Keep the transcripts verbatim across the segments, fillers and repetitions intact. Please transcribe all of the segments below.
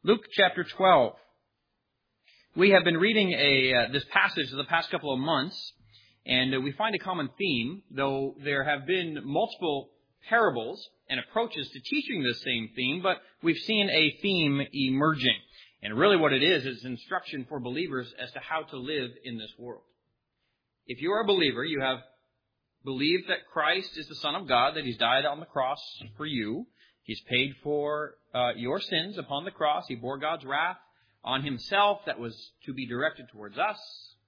Luke chapter twelve. We have been reading a uh, this passage for the past couple of months, and uh, we find a common theme, though there have been multiple parables and approaches to teaching this same theme, but we've seen a theme emerging. And really what it is, is instruction for believers as to how to live in this world. If you are a believer, you have believed that Christ is the Son of God, that He's died on the cross for you. He's paid for uh, your sins upon the cross. He bore God's wrath on Himself that was to be directed towards us.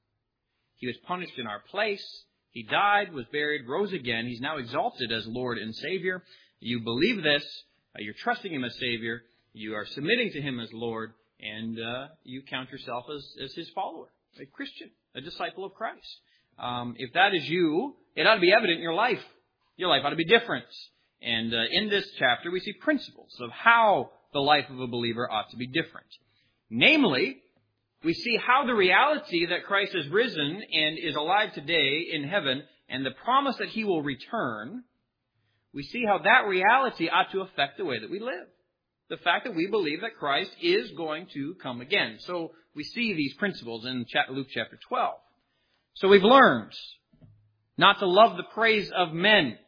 He was punished in our place. He died, was buried, rose again. He's now exalted as Lord and Savior. You believe this. Uh, you're trusting Him as Savior. You are submitting to Him as Lord. And uh, you count yourself as, as His follower, a Christian, a disciple of Christ. Um, if that is you, it ought to be evident in your life. Your life ought to be different. And uh, in this chapter, we see principles of how the life of a believer ought to be different. Namely, we see how the reality that Christ has risen and is alive today in heaven, and the promise that He will return, we see how that reality ought to affect the way that we live. The fact that we believe that Christ is going to come again. So we see these principles in Luke chapter twelve. So we've learned not to love the praise of men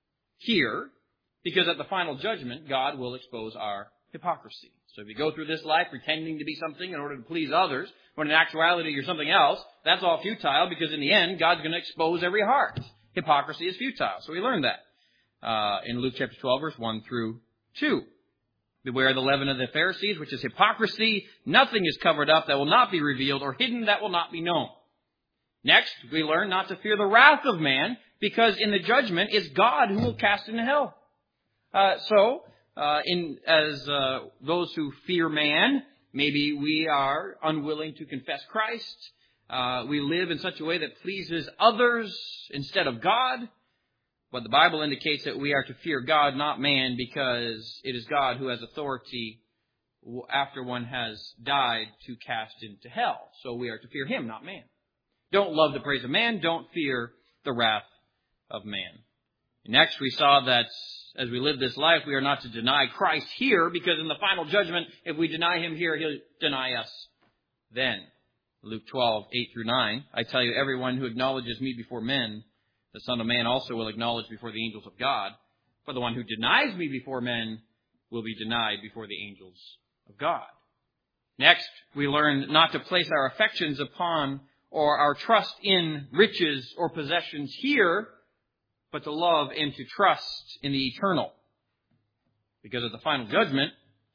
here, because at the final judgment, God will expose our hypocrisy. So if you go through this life pretending to be something in order to please others, when in actuality you're something else, that's all futile, because in the end, God's going to expose every heart. Hypocrisy is futile. So we learned that uh, in Luke chapter twelve, verse one through two. Beware the leaven of the Pharisees, which is hypocrisy. Nothing is covered up that will not be revealed, or hidden that will not be known. Next, we learn not to fear the wrath of man, because in the judgment, it's God who will cast into hell. Uh, so, uh, in as uh, those who fear man, maybe we are unwilling to confess Christ. Uh, we live in such a way that pleases others instead of God. But the Bible indicates that we are to fear God, not man, because it is God who has authority after one has died to cast into hell. So we are to fear Him, not man. Don't love the praise of man. Don't fear the wrath of man. Next, we saw that as we live this life, we are not to deny Christ here, because in the final judgment, if we deny Him here, He'll deny us then. Luke twelve, eight through nine, I tell you, everyone who acknowledges me before men, the Son of Man also will acknowledge before the angels of God. For the one who denies me before men will be denied before the angels of God. Next, we learn not to place our affections upon or our trust in riches or possessions here, but to love and to trust in the eternal. Because of the final judgment,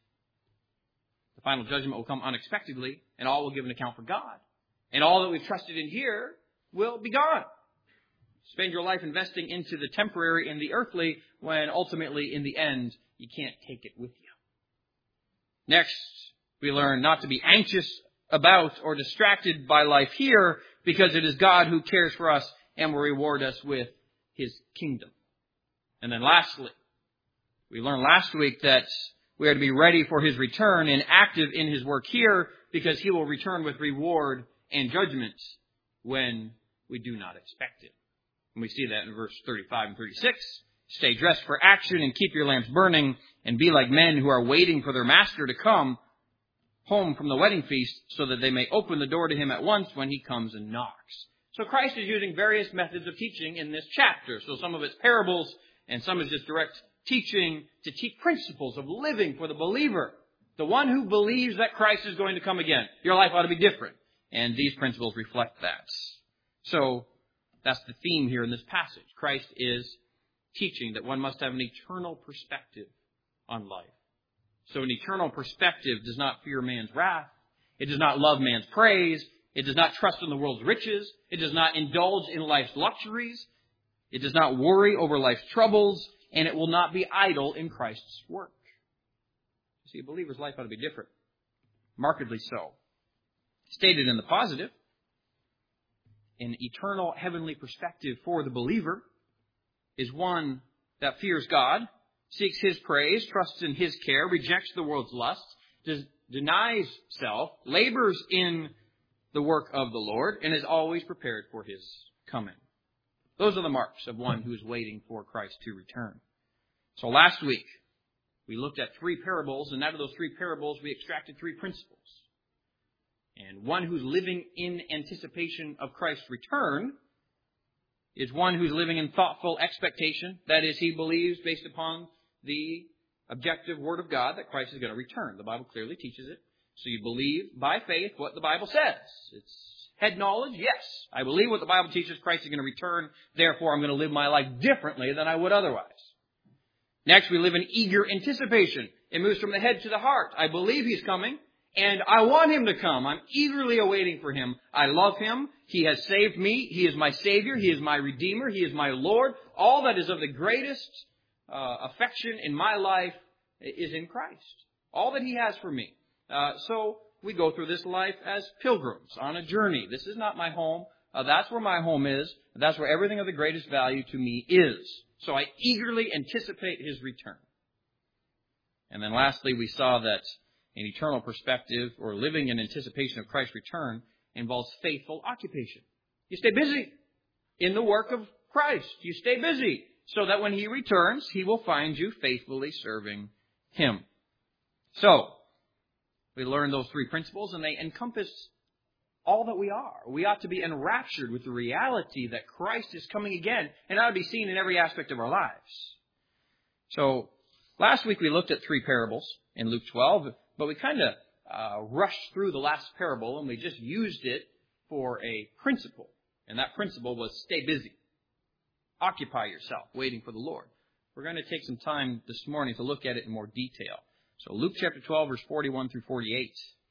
the final judgment will come unexpectedly, and all will give an account for God. And all that we've trusted in here will be gone. Spend your life investing into the temporary and the earthly, when ultimately, in the end, you can't take it with you. Next, we learn not to be anxious about or distracted by life here, because it is God who cares for us and will reward us with His kingdom. And then lastly, we learned last week that we are to be ready for His return and active in His work here, because He will return with reward and judgment when we do not expect it. And we see that in verse thirty-five and thirty-six. Stay dressed for action and keep your lamps burning, and be like men who are waiting for their master to come home from the wedding feast, so that they may open the door to him at once when he comes and knocks. So Christ is using various methods of teaching in this chapter. So some of it's parables, and some is just direct teaching to teach principles of living for the believer. The one who believes that Christ is going to come again. Your life ought to be different. And these principles reflect that. So that's the theme here in this passage. Christ is teaching that one must have an eternal perspective on life. So an eternal perspective does not fear man's wrath. It does not love man's praise. It does not trust in the world's riches. It does not indulge in life's luxuries. It does not worry over life's troubles. And it will not be idle in Christ's work. See, a believer's life ought to be different. Markedly so. Stated in the positive, an eternal heavenly perspective for the believer is one that fears God, seeks His praise, trusts in His care, rejects the world's lusts, des- denies self, labors in the work of the Lord, and is always prepared for His coming. Those are the marks of one who is waiting for Christ to return. So last week, we looked at three parables, and out of those three parables, we extracted three principles. And one who's living in anticipation of Christ's return is one who's living in thoughtful expectation. That is, he believes, based upon the objective Word of God, that Christ is going to return. The Bible clearly teaches it. So you believe by faith what the Bible says. It's head knowledge, yes. I believe what the Bible teaches, Christ is going to return. Therefore, I'm going to live my life differently than I would otherwise. Next, we live in eager anticipation. It moves from the head to the heart. I believe He's coming, and I want Him to come. I'm eagerly awaiting for Him. I love Him. He has saved me. He is my Savior. He is my Redeemer. He is my Lord. All that is of the greatest uh, affection in my life is in Christ. All that He has for me. Uh, so we go through this life as pilgrims on a journey. This is not my home. Uh, that's where my home is. That's where everything of the greatest value to me is. So I eagerly anticipate His return. And then lastly, we saw that an eternal perspective, or living in anticipation of Christ's return, involves faithful occupation. You stay busy in the work of Christ. You stay busy so that when He returns, He will find you faithfully serving Him. So, we learned those three principles, and they encompass all that we are. We ought to be enraptured with the reality that Christ is coming again, and ought to be seen in every aspect of our lives. So, last week we looked at three parables in Luke twelve, but we kind of uh, rushed through the last parable, and we just used it for a principle. And that principle was stay busy. Occupy yourself, waiting for the Lord. We're going to take some time this morning to look at it in more detail. So Luke chapter twelve, verse forty-one through forty-eight.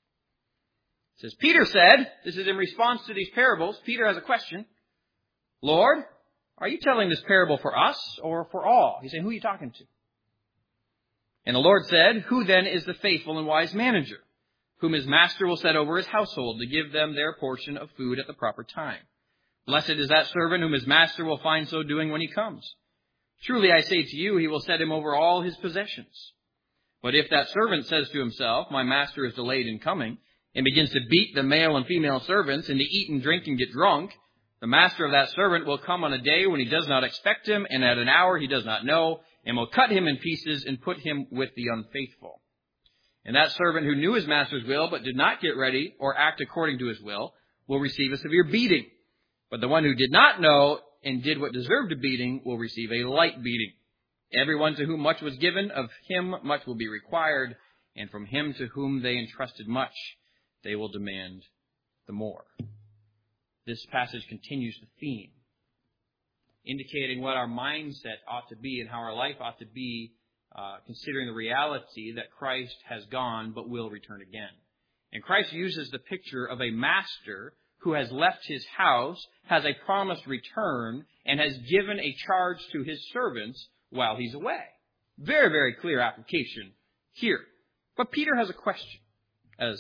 It says, Peter said, this is in response to these parables, Peter has a question. Lord, are you telling this parable for us or for all? He's saying, who are you talking to? And the Lord said, who then is the faithful and wise manager, whom his master will set over his household to give them their portion of food at the proper time? Blessed is that servant whom his master will find so doing when he comes. Truly I say to you, he will set him over all his possessions. But if that servant says to himself, my master is delayed in coming, and begins to beat the male and female servants, and to eat and drink and get drunk, the master of that servant will come on a day when he does not expect him, and at an hour he does not know, and will cut him in pieces and put him with the unfaithful. And that servant who knew his master's will, but did not get ready or act according to his will, will receive a severe beating. But the one who did not know and did what deserved a beating will receive a light beating. Everyone to whom much was given, of him much will be required, and from him to whom they entrusted much, they will demand the more. This passage continues the theme, indicating what our mindset ought to be and how our life ought to be, uh, considering the reality that Christ has gone but will return again. And Christ uses the picture of a master who has left his house, has a promised return, and has given a charge to his servants while he's away. Very, very clear application here. But Peter has a question, as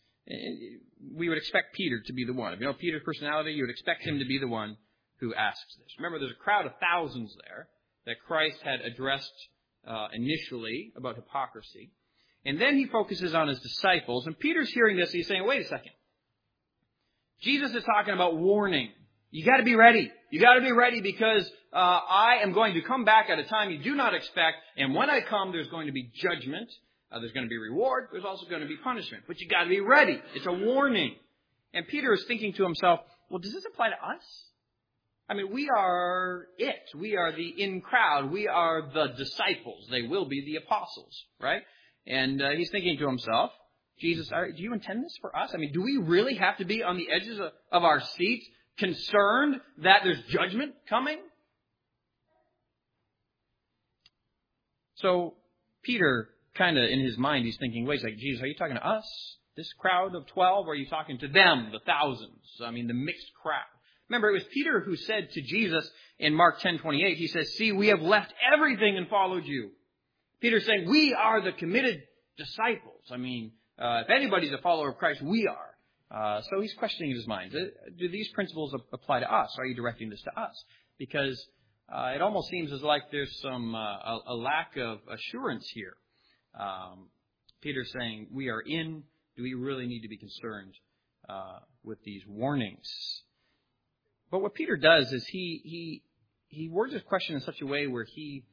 we would expect Peter to be the one. If you know Peter's personality, you would expect him to be the one who asks this. Remember, there's a crowd of thousands there that Christ had addressed uh, initially about hypocrisy. And then he focuses on his disciples. And Peter's hearing this, and he's saying, wait a second. Jesus is talking about warning. You got to be ready. You got to be ready because uh, I am going to come back at a time you do not expect. And when I come, there's going to be judgment. Uh, there's going to be reward. There's also going to be punishment. But you got to be ready. It's a warning. And Peter is thinking to himself, well, does this apply to us? I mean, we are it. We are the in crowd. We are the disciples. They will be the apostles, right? And uh, he's thinking to himself, Jesus, are, do you intend this for us? I mean, do we really have to be on the edges of, of our seats, concerned that there's judgment coming? So Peter, kind of in his mind, he's thinking, wait a second, Jesus, are you talking to us, this crowd of twelve, or are you talking to them, the thousands? I mean, the mixed crowd. Remember, it was Peter who said to Jesus in Mark ten twenty-eight, he says, see, we have left everything and followed you. Peter's saying, we are the committed disciples. I mean, uh, if anybody's a follower of Christ, we are. Uh, so he's questioning in his mind, do these principles apply to us? Are you directing this to us? Because uh, it almost seems as like there's some uh, a, a lack of assurance here. Um, Peter's saying, we are in. Do we really need to be concerned uh, with these warnings? But what Peter does is he he he words his question in such a way where he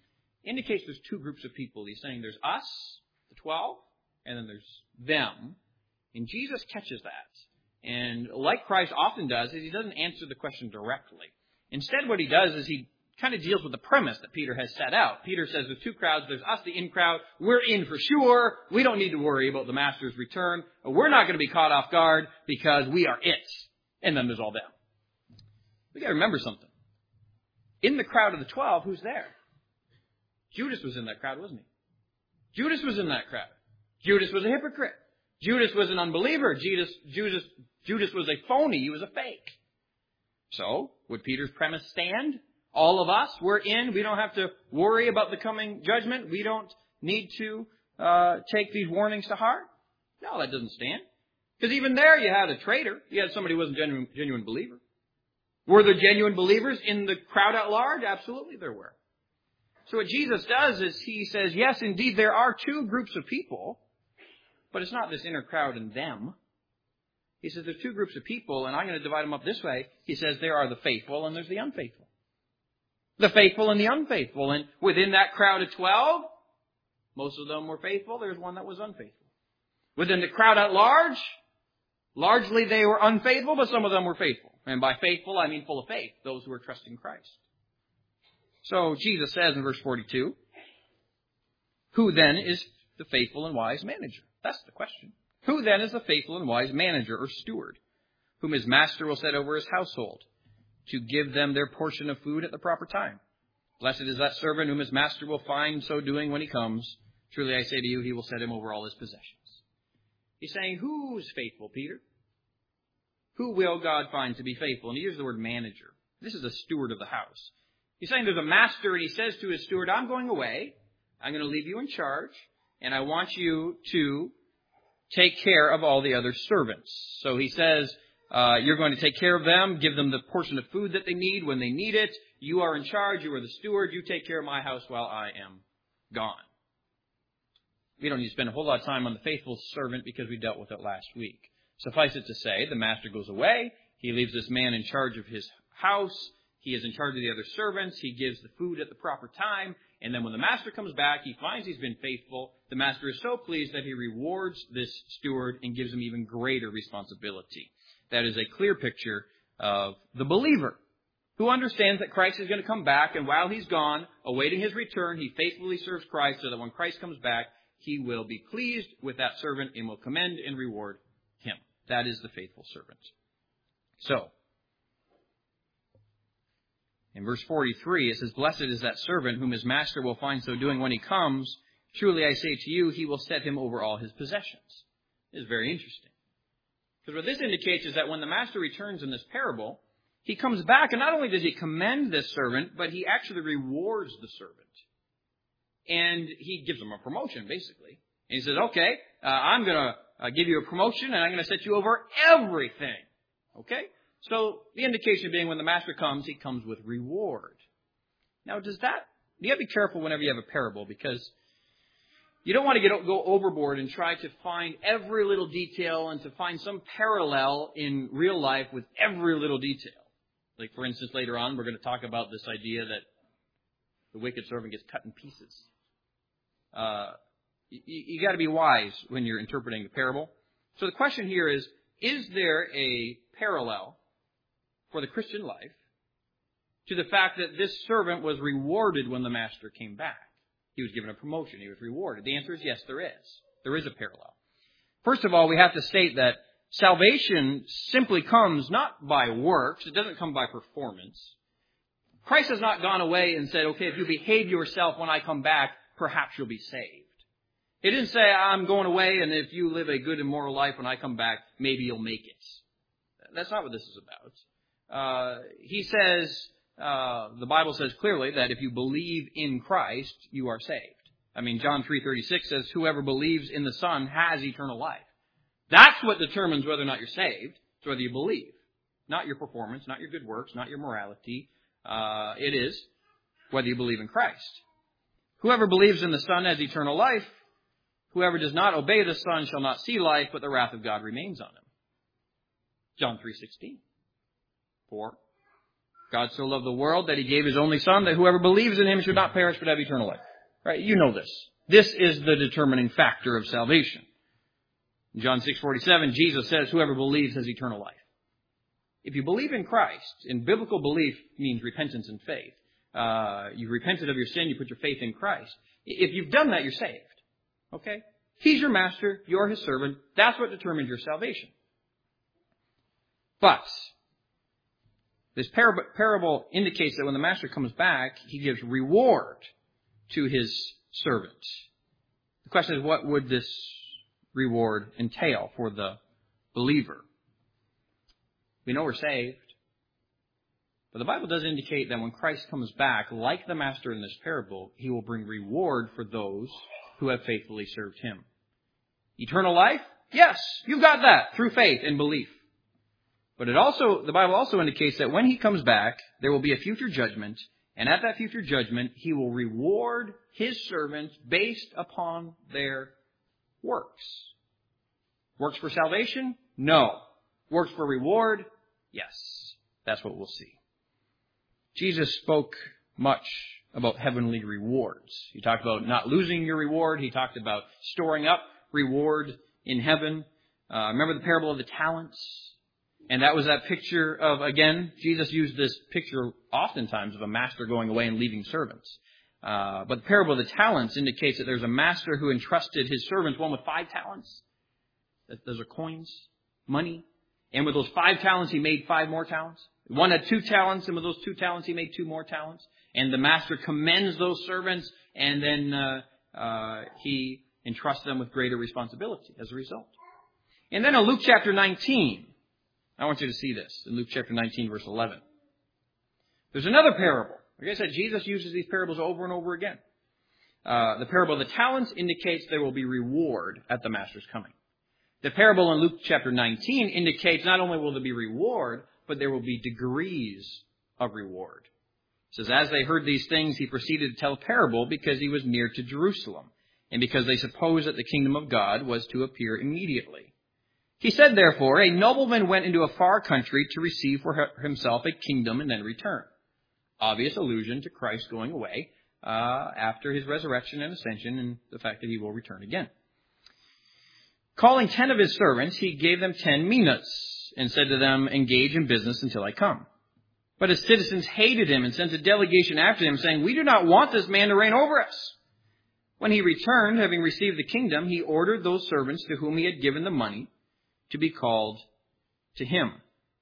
indicates there's two groups of people. He's saying there's us, the twelve, and then there's them. And Jesus catches that. And like Christ often does, is he doesn't answer the question directly. Instead, what he does is he kind of deals with the premise that Peter has set out. Peter says there's two crowds. There's us, the in crowd. We're in for sure. We don't need to worry about the master's return. We're not going to be caught off guard because we are it. And then there's all them. We got to remember something. In the crowd of the twelve, who's there? Judas was in that crowd, wasn't he? Judas was in that crowd. Judas was a hypocrite. Judas was an unbeliever. Judas, Judas, Judas was a phony. He was a fake. So, would Peter's premise stand? All of us, we're in. We don't have to worry about the coming judgment. We don't need to uh, take these warnings to heart. No, that doesn't stand. Because even there you had a traitor. You had somebody who wasn't a genuine, genuine believer. Were there genuine believers in the crowd at large? Absolutely there were. So what Jesus does is he says, yes, indeed, there are two groups of people, but it's not this inner crowd and them. He says there's two groups of people, and I'm going to divide them up this way. He says there are the faithful and there's the unfaithful. The faithful and the unfaithful. And within that crowd of twelve, most of them were faithful. There's one that was unfaithful. Within the crowd at large, largely they were unfaithful, but some of them were faithful. And by faithful, I mean full of faith, those who are trusting Christ. So Jesus says in verse forty-two, who then is the faithful and wise manager? That's the question. Who then is the faithful and wise manager or steward, whom his master will set over his household, to give them their portion of food at the proper time? Blessed is that servant whom his master will find so doing when he comes. Truly I say to you, he will set him over all his possessions. He's saying, who's faithful, Peter? Who will God find to be faithful? And he uses the word manager. This is a steward of the house. He's saying there's a master, and he says to his steward, I'm going away. I'm going to leave you in charge, and I want you to take care of all the other servants. So he says, uh, you're going to take care of them, give them the portion of food that they need when they need it. You are in charge. You are the steward. You take care of my house while I am gone. We don't need to spend a whole lot of time on the faithful servant because we dealt with it last week. Suffice it to say, the master goes away. He leaves this man in charge of his house. He is in charge of the other servants. He gives the food at the proper time. And then when the master comes back, he finds he's been faithful. The master is so pleased that he rewards this steward and gives him even greater responsibility. That is a clear picture of the believer who understands that Christ is going to come back. And while he's gone, awaiting his return, he faithfully serves Christ so that when Christ comes back, he will be pleased with that servant and will commend and reward him. That is the faithful servant. So, in verse forty-three, it says, blessed is that servant whom his master will find so doing when he comes. Truly I say to you, he will set him over all his possessions. It is very interesting. Because what this indicates is that when the master returns in this parable, he comes back, and not only does he commend this servant, but he actually rewards the servant. And he gives him a promotion, basically. And he says, okay, uh, I'm going to uh, give you a promotion, and I'm going to set you over everything. Okay? So the indication being when the master comes, he comes with reward. Now, does that, you got to be careful whenever you have a parable, because you don't want to get go overboard and try to find every little detail and to find some parallel in real life with every little detail. Like, for instance, later on, we're going to talk about this idea that the wicked servant gets cut in pieces. Uh, you, you got to be wise when you're interpreting the parable. So the question here is, is there a parallel for the Christian life to the fact that this servant was rewarded when the master came back? He was given a promotion. He was rewarded. The answer is yes, there is. There is a parallel. First of all, we have to state that salvation simply comes not by works. It doesn't come by performance. Christ has not gone away and said, okay, if you behave yourself when I come back, perhaps you'll be saved. He didn't say, I'm going away, and if you live a good and moral life when I come back, maybe you'll make it. That's not what this is about. Uh, he says, uh, the Bible says clearly that if you believe in Christ, you are saved. I mean, John three thirty-six says, whoever believes in the Son has eternal life. That's what determines whether or not you're saved. It's whether you believe. Not your performance, not your good works, not your morality. Uh, it is whether you believe in Christ. Whoever believes in the Son has eternal life. Whoever does not obey the Son shall not see life, but the wrath of God remains on him. John three sixteen. For God so loved the world that he gave his only Son, that whoever believes in him should not perish but have eternal life. Right? You know this. This is the determining factor of salvation. In John six forty-seven, Jesus says, whoever believes has eternal life. If you believe in Christ, and biblical belief means repentance and faith. Uh, you've repented of your sin, you put your faith in Christ. If you've done that, you're saved. Okay? He's your master, you're his servant. That's what determines your salvation. But this parable, parable indicates that when the master comes back, he gives reward to his servant. The question is, what would this reward entail for the believer? We know we're saved. But the Bible does indicate that when Christ comes back, like the master in this parable, he will bring reward for those who have faithfully served him. Eternal life? Yes, you've got that through faith and belief. But it also, the Bible also indicates that when he comes back, there will be a future judgment, and at that future judgment, he will reward his servants based upon their works. Works for salvation? No. Works for reward? Yes. That's what we'll see. Jesus spoke much about heavenly rewards. He talked about not losing your reward. He talked about storing up reward in heaven. Uh, remember the parable of the talents? And that was that picture of, again, Jesus used this picture oftentimes of a master going away and leaving servants. Uh, but the parable of the talents indicates that there's a master who entrusted his servants, one with five talents. Those are coins, money. And with those five talents, he made five more talents. One had two talents, and with those two talents, he made two more talents. And the master commends those servants, and then uh, uh, he entrusts them with greater responsibility as a result. And then in Luke chapter nineteen, I want you to see this. In Luke chapter nineteen, verse eleven. There's another parable. Like I said, Jesus uses these parables over and over again. Uh, the parable of the talents indicates there will be reward at the master's coming. The parable in Luke chapter nineteen indicates not only will there be reward, but there will be degrees of reward. It says, as they heard these things, he proceeded to tell a parable because he was near to Jerusalem, and because they supposed that the kingdom of God was to appear immediately. He said, therefore, a nobleman went into a far country to receive for himself a kingdom and then return. Obvious allusion to Christ going away uh, after his resurrection and ascension, and the fact that he will return again. Calling ten of his servants, he gave them ten minas, and said to them, engage in business until I come. But his citizens hated him and sent a delegation after him, saying, we do not want this man to reign over us. When he returned, having received the kingdom, he ordered those servants to whom he had given the money to be called to him,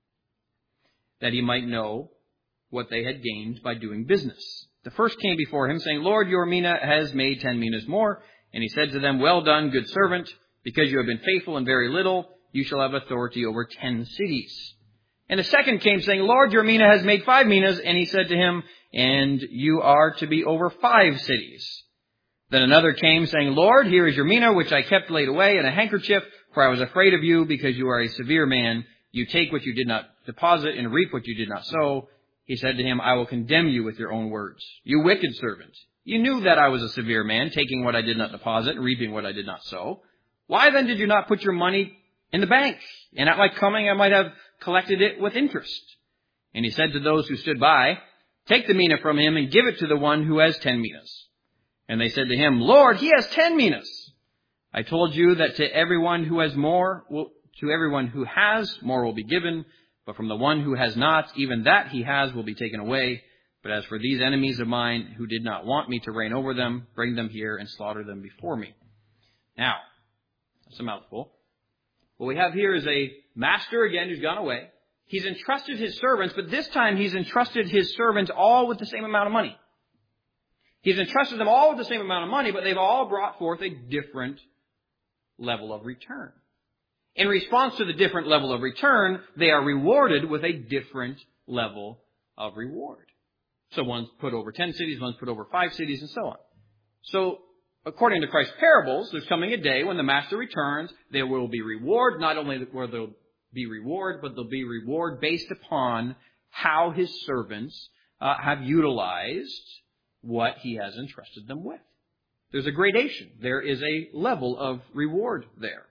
that he might know what they had gained by doing business. The first came before him, saying, Lord, your mina has made ten minas more. And he said to them, well done, good servant, because you have been faithful in very little, you shall have authority over ten cities. And the second came, saying, Lord, your mina has made five minas. And he said to him, and you are to be over five cities. Then another came, saying, Lord, here is your mina, which I kept laid away in a handkerchief, for I was afraid of you, because you are a severe man. You take what you did not deposit, and reap what you did not sow. He said to him, I will condemn you with your own words. You wicked servant. You knew that I was a severe man, taking what I did not deposit, and reaping what I did not sow. Why then did you not put your money in the bank? And at my coming I might have collected it with interest. And he said to those who stood by, take the mina from him, and give it to the one who has ten minas. And they said to him, Lord, he has ten minas. I told you that to everyone who has more, will, to everyone who has, more will be given. But from the one who has not, even that he has will be taken away. But as for these enemies of mine who did not want me to reign over them, bring them here and slaughter them before me. Now, that's a mouthful. What we have here is a master, again, who's gone away. He's entrusted his servants, but this time he's entrusted his servants all with the same amount of money. He's entrusted them all with the same amount of money, but they've all brought forth a different level of return. In response to the different level of return, they are rewarded with a different level of reward. So one's put over ten cities, one's put over five cities, and so on. So, according to Christ's parables, there's coming a day when the master returns, there will be reward. Not only will there be reward, but there'll be reward based upon how his servants uh, have utilized what he has entrusted them with. There's a gradation. There is a level of reward there.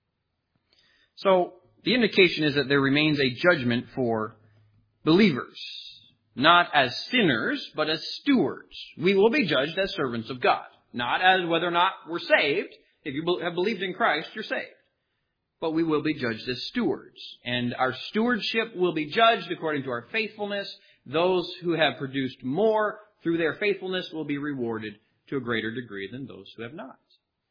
So, the indication is that there remains a judgment for believers. Not as sinners, but as stewards. We will be judged as servants of God. Not as whether or not we're saved. If you have believed in Christ, you're saved. But we will be judged as stewards. And our stewardship will be judged according to our faithfulness. Those who have produced more through their faithfulness will be rewarded to a greater degree than those who have not.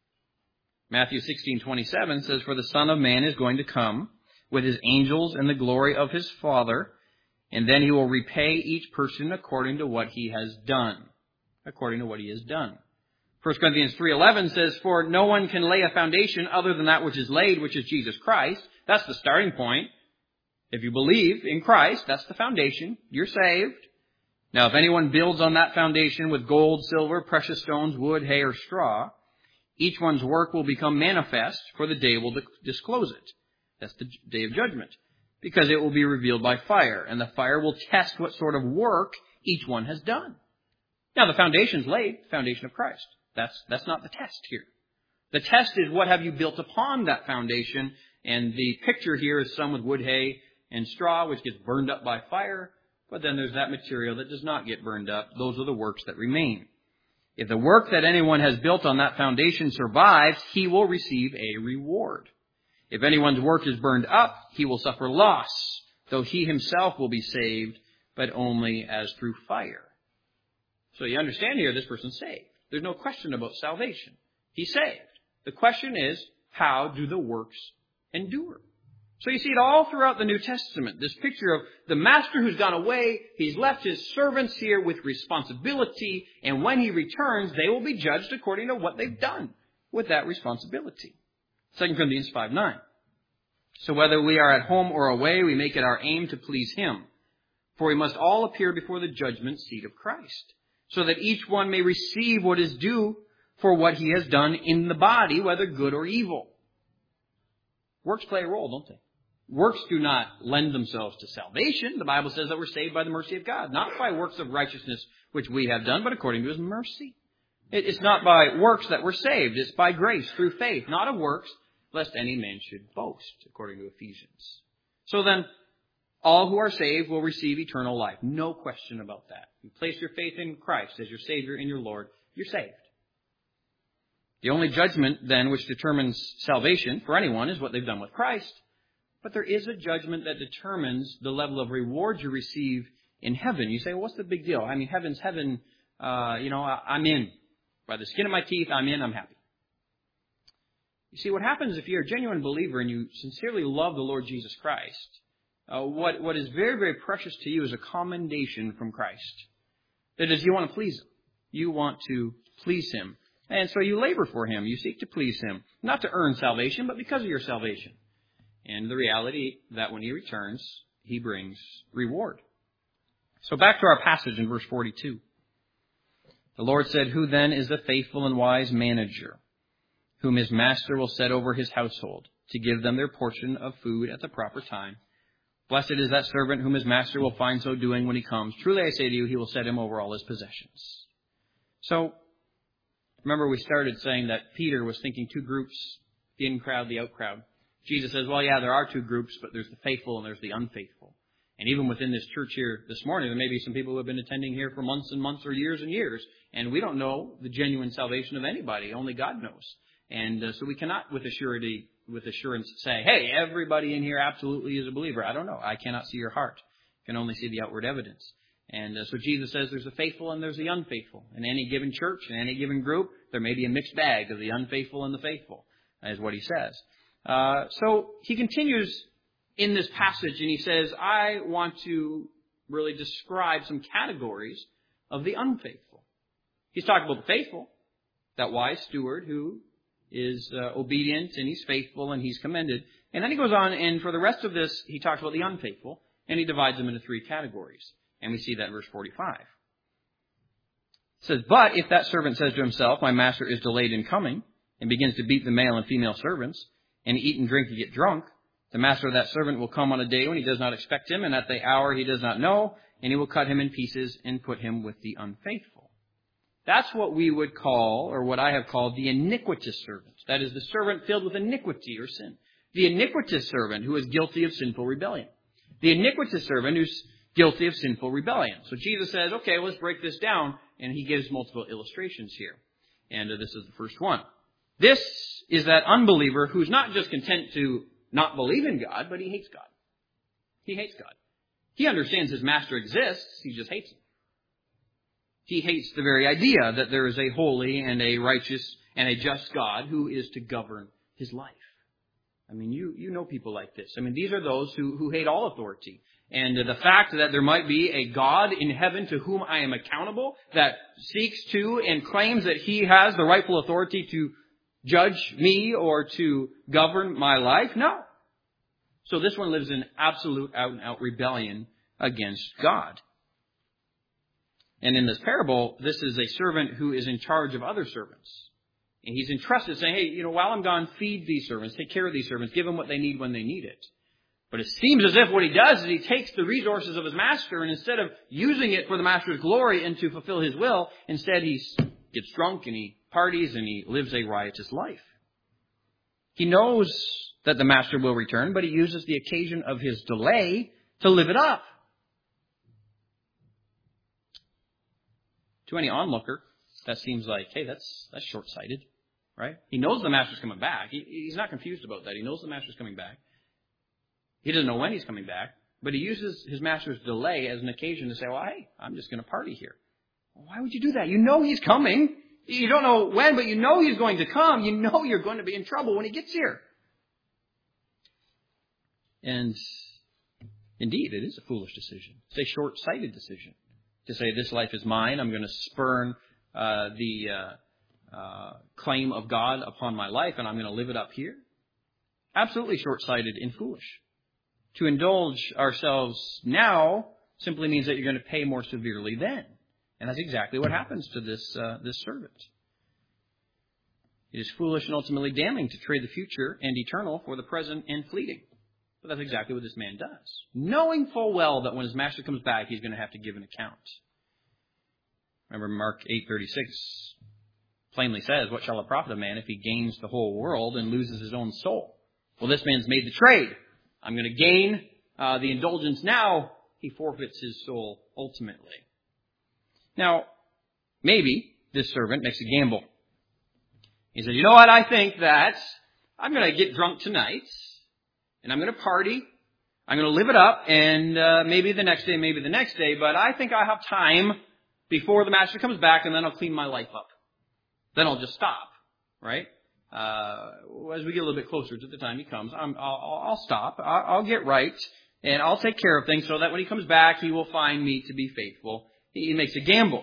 Matthew sixteen twenty-seven says, "For the Son of Man is going to come with his angels in the glory of his Father, and then he will repay each person according to what he has done." According to what he has done. First Corinthians three eleven says, "For no one can lay a foundation other than that which is laid, which is Jesus Christ." That's the starting point. If you believe in Christ, that's the foundation. You're saved. Now, if anyone builds on that foundation with gold, silver, precious stones, wood, hay, or straw, each one's work will become manifest, for the day will disclose it. That's the day of judgment. Because it will be revealed by fire, and the fire will test what sort of work each one has done. Now, the foundation's laid, the foundation of Christ. That's, that's not the test here. The test is what have you built upon that foundation, and the picture here is some with wood, hay, and straw, which gets burned up by fire, but then there's that material that does not get burned up. Those are the works that remain. If the work that anyone has built on that foundation survives, he will receive a reward. If anyone's work is burned up, he will suffer loss, though he himself will be saved, but only as through fire. So you understand here, this person's saved. There's no question about salvation. He's saved. The question is, how do the works endure? So you see it all throughout the New Testament. This picture of the master who's gone away, he's left his servants here with responsibility, and when he returns, they will be judged according to what they've done with that responsibility. Second Corinthians five nine. "So whether we are at home or away, we make it our aim to please him. For we must all appear before the judgment seat of Christ, so that each one may receive what is due for what he has done in the body, whether good or evil." Works play a role, don't they? Works do not lend themselves to salvation. The Bible says that we're saved by the mercy of God, not by works of righteousness which we have done, but according to his mercy. It's not by works that we're saved. It's by grace through faith, not of works, lest any man should boast, according to Ephesians. So then, all who are saved will receive eternal life. No question about that. You place your faith in Christ as your Savior and your Lord, you're saved. The only judgment, then, which determines salvation for anyone is what they've done with Christ. But there is a judgment that determines the level of reward you receive in heaven. You say, well, what's the big deal? I mean, heaven's heaven, uh, you know, I'm in. By the skin of my teeth, I'm in, I'm happy. You see, what happens if you're a genuine believer and you sincerely love the Lord Jesus Christ, uh, what, what is very, very precious to you is a commendation from Christ. That is, you want to please him. You want to please him. And so you labor for him. You seek to please him. Not to earn salvation, but because of your salvation. And the reality that when he returns, he brings reward. So back to our passage in verse forty-two. The Lord said, "Who then is the faithful and wise manager, whom his master will set over his household, to give them their portion of food at the proper time? Blessed is that servant whom his master will find so doing when he comes. Truly I say to you, he will set him over all his possessions." So, remember we started saying that Peter was thinking two groups, the in crowd, the out crowd. Jesus says, well, yeah, there are two groups, but there's the faithful and there's the unfaithful. And even within this church here this morning, there may be some people who have been attending here for months and months or years and years, and we don't know the genuine salvation of anybody. Only God knows. And uh, so we cannot with assurity, with assurance say, hey, everybody in here absolutely is a believer. I don't know. I cannot see your heart. I can only see the outward evidence. And uh, so Jesus says there's the faithful and there's the unfaithful. In any given church, in any given group, there may be a mixed bag of the unfaithful and the faithful, is what he says. Uh, so he continues in this passage and he says, I want to really describe some categories of the unfaithful. He's talking about the faithful, that wise steward who is uh, obedient and he's faithful and he's commended. And then he goes on and for the rest of this, he talks about the unfaithful and he divides them into three categories. And we see that in verse forty-five. It says, but if that servant says to himself, my master is delayed in coming, and begins to beat the male and female servants, and eat and drink and get drunk, the master of that servant will come on a day when he does not expect him, and at the hour he does not know, and he will cut him in pieces and put him with the unfaithful. That's what we would call, or what I have called, the iniquitous servant. That is the servant filled with iniquity or sin. The iniquitous servant who is guilty of sinful rebellion. The iniquitous servant who's guilty of sinful rebellion. So Jesus says, okay, let's break this down. And he gives multiple illustrations here. And uh, this is the first one. This is that unbeliever who's not just content to not believe in God, but he hates God. He hates God. He understands his master exists, he just hates him. He hates the very idea that there is a holy and a righteous and a just God who is to govern his life. I mean, you, you know people like this. I mean, these are those who, who hate all authority. And the fact that there might be a God in heaven to whom I am accountable, that seeks to and claims that he has the rightful authority to judge me or to govern my life? No. So this one lives in absolute out-and-out rebellion against God. And in this parable, this is a servant who is in charge of other servants. And he's entrusted saying, hey, you know, while I'm gone, feed these servants, take care of these servants, give them what they need when they need it. But it seems as if what he does is he takes the resources of his master, and instead of using it for the master's glory and to fulfill his will, instead he gets drunk and he parties and he lives a riotous life. He knows that the master will return, but he uses the occasion of his delay to live it up. To any onlooker, that seems like, hey, that's that's short-sighted, right? He knows the master's coming back. He, he's not confused about that. He knows the master's coming back. He doesn't know when he's coming back, but he uses his master's delay as an occasion to say, well, hey, I'm just going to party here. Well, why would you do that? You know he's coming. You don't know when, but you know he's going to come. You know you're going to be in trouble when he gets here. And indeed, it is a foolish decision. It's a short-sighted decision to say, this life is mine. I'm going to spurn uh, the uh, uh, claim of God upon my life, and I'm going to live it up here. Absolutely short-sighted and foolish. To indulge ourselves now simply means that you're going to pay more severely then. And that's exactly what happens to this uh, this servant. It is foolish and ultimately damning to trade the future and eternal for the present and fleeting. But that's exactly what this man does. Knowing full well that when his master comes back, he's going to have to give an account. Remember Mark eight thirty-six plainly says, what shall it profit a man if he gains the whole world and loses his own soul? Well, this man's made the trade. I'm going to gain uh, the indulgence now. He forfeits his soul ultimately. Now, maybe this servant makes a gamble. He said, you know what, I think that I'm going to get drunk tonight, and I'm going to party. I'm going to live it up, and uh, maybe the next day, maybe the next day, but I think I have time before the master comes back, and then I'll clean my life up. Then I'll just stop, right? Uh, as we get a little bit closer to the time he comes, I'm, I'll, I'll stop. I'll, I'll get right, and I'll take care of things so that when he comes back, he will find me to be faithful. He makes a gamble.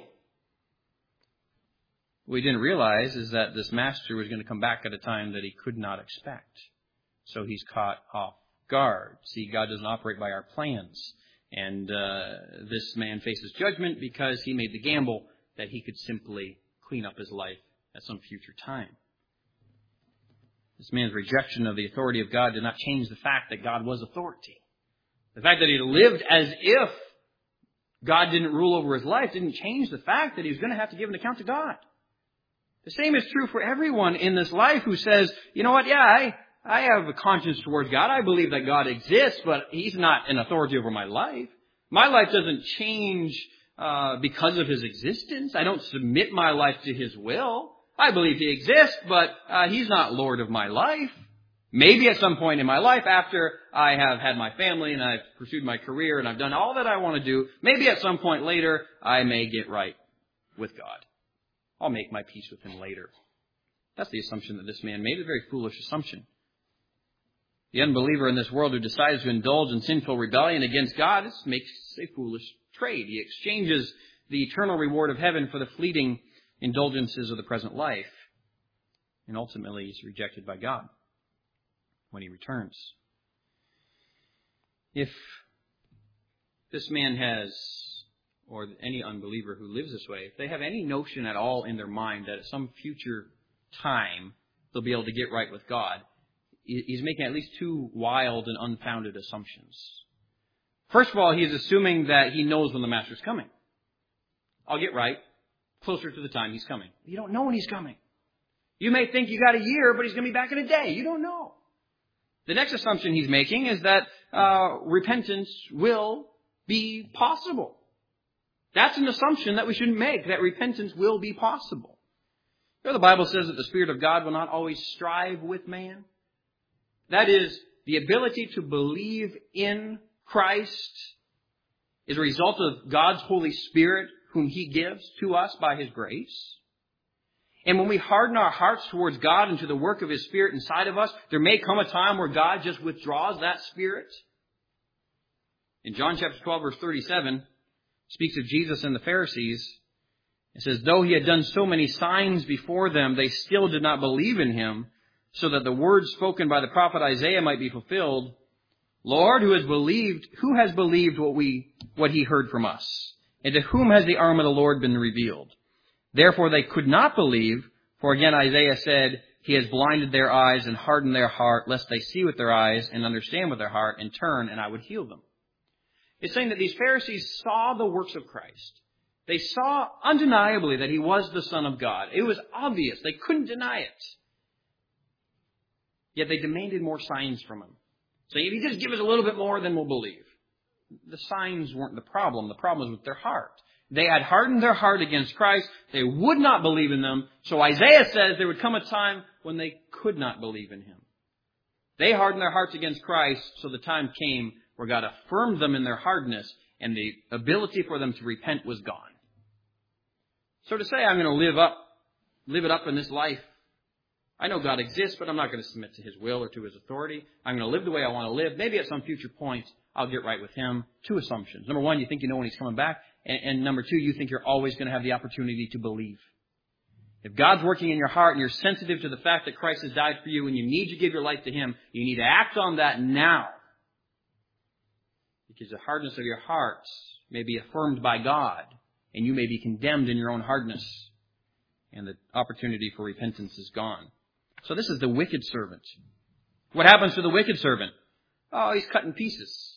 What we didn't realize is that this master was going to come back at a time that he could not expect. So he's caught off guard. See, God doesn't operate by our plans. And uh, this man faces judgment because he made the gamble that he could simply clean up his life at some future time. This man's rejection of the authority of God did not change the fact that God was authority. The fact that he lived as if God didn't rule over his life didn't change the fact that he was going to have to give an account to God. The same is true for everyone in this life who says, you know what, yeah, I, I have a conscience towards God. I believe that God exists, but he's not an authority over my life. My life doesn't change uh, because of his existence. I don't submit my life to his will. I believe he exists, but uh, he's not Lord of my life. Maybe at some point in my life, after I have had my family and I've pursued my career and I've done all that I want to do, maybe at some point later, I may get right with God. I'll make my peace with him later. That's the assumption that this man made, a very foolish assumption. The unbeliever in this world who decides to indulge in sinful rebellion against God makes a foolish trade. He exchanges the eternal reward of heaven for the fleeting indulgences of the present life. And ultimately, he's rejected by God when he returns. If this man has, or any unbeliever who lives this way, if they have any notion at all in their mind that at some future time they'll be able to get right with God, he's making at least two wild and unfounded assumptions. First of all, he is assuming that he knows when the master's coming. I'll get right closer to the time he's coming. You don't know when he's coming. You may think you got a year, but he's going to be back in a day. You don't know. The next assumption he's making is that uh, repentance will be possible. That's an assumption that we shouldn't make, that repentance will be possible. You know, the Bible says that the Spirit of God will not always strive with man. That is, the ability to believe in Christ is a result of God's Holy Spirit, whom He gives to us by His grace. And when we harden our hearts towards God and to the work of His Spirit inside of us, there may come a time where God just withdraws that Spirit. In John chapter twelve, verse thirty-seven, speaks of Jesus and the Pharisees. It says, though He had done so many signs before them, they still did not believe in Him, so that the words spoken by the prophet Isaiah might be fulfilled. Lord, who has believed, who has believed what we, what He heard from us? And to whom has the arm of the Lord been revealed? Therefore they could not believe, for again Isaiah said, He has blinded their eyes and hardened their heart, lest they see with their eyes and understand with their heart and turn, and I would heal them. It's saying that these Pharisees saw the works of Christ. They saw undeniably that He was the Son of God. It was obvious. They couldn't deny it. Yet they demanded more signs from Him. Saying, if you just give us a little bit more, then we'll believe. The signs weren't the problem. The problem was with their heart. They had hardened their heart against Christ. They would not believe in them. So Isaiah says there would come a time when they could not believe in Him. They hardened their hearts against Christ, so the time came where God affirmed them in their hardness, and the ability for them to repent was gone. So to say, I'm going to live up, live it up in this life, I know God exists, but I'm not going to submit to His will or to His authority. I'm going to live the way I want to live. Maybe at some future point, I'll get right with Him. Two assumptions. Number one, you think you know when He's coming back. And, and number two, you think you're always going to have the opportunity to believe. If God's working in your heart and you're sensitive to the fact that Christ has died for you and you need to give your life to Him, you need to act on that now. Because the hardness of your hearts may be affirmed by God, and you may be condemned in your own hardness, and the opportunity for repentance is gone. So this is the wicked servant. What happens to the wicked servant? Oh, he's cut in pieces.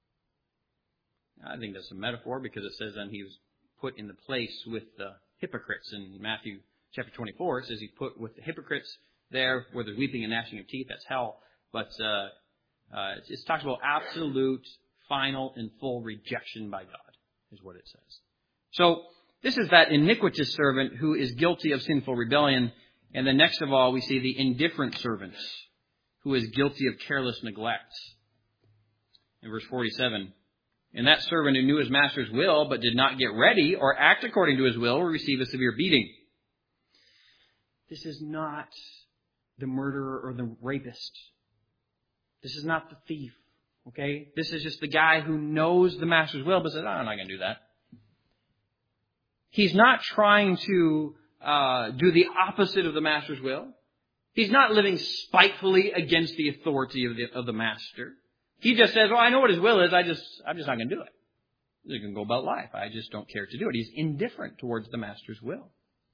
I think that's a metaphor, because it says then he was put in the place with the hypocrites. In Matthew chapter twenty-four, it says he's put with the hypocrites there where there's weeping and gnashing of teeth. That's hell. But uh, uh, it, it talks about absolute, final, and full rejection by God, is what it says. So this is that iniquitous servant who is guilty of sinful rebellion. And then next of all, we see the indifferent servant who is guilty of careless neglect. In verse forty-seven, and that servant who knew his master's will but did not get ready or act according to his will will receive a severe beating. This is not the murderer or the rapist. This is not the thief. Okay? This is just the guy who knows the master's will but says, oh, I'm not going to do that. He's not trying to uh, do the opposite of the master's will. He's not living spitefully against the authority of the, of the master. He just says, well, I know what his will is. I just, I'm just not going to do it. I'm just going to go about life. I just don't care to do it. He's indifferent towards the master's will.